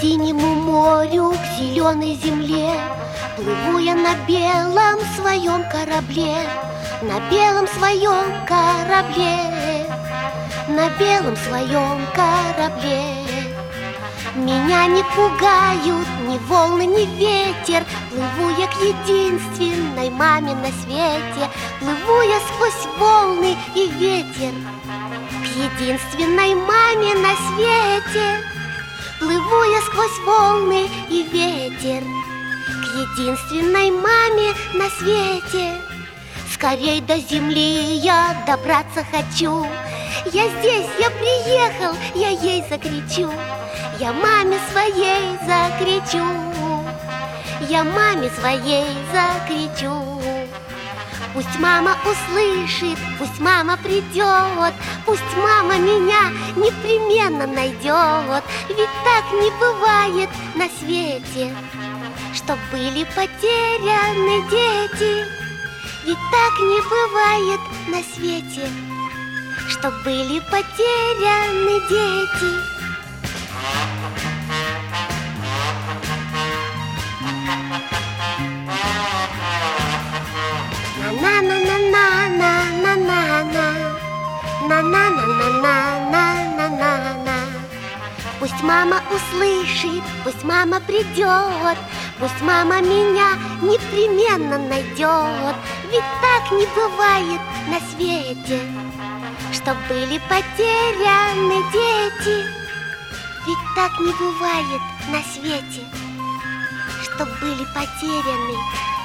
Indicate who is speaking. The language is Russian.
Speaker 1: синему морю, к зеленой земле плыву я на белом своем корабле, на белом своем корабле, на белом своем корабле. Меня не пугают ни волны, ни ветер. Плыву я к единственной маме на свете. Плыву я сквозь волны и ветер к единственной маме на свете. Плыву я сквозь волны и ветер к единственной маме на свете. Скорей до земли я добраться хочу. Я здесь, я приехал, я ей закричу. Я маме своей закричу. Я маме своей закричу. Пусть мама услышит, пусть мама придет, пусть мама меня непременно найдет. Ведь так не бывает на свете, чтоб были потеряны дети. Ведь так не бывает на свете, чтоб были потеряны дети. На-на-на-на-на-на-на-на-на-на-на-на-на-на. Пусть мама услышит, пусть мама придет, пусть мама меня непременно найдет. Ведь так не бывает на свете, чтоб были потеряны дети. Ведь так не бывает на свете, чтоб были потеряны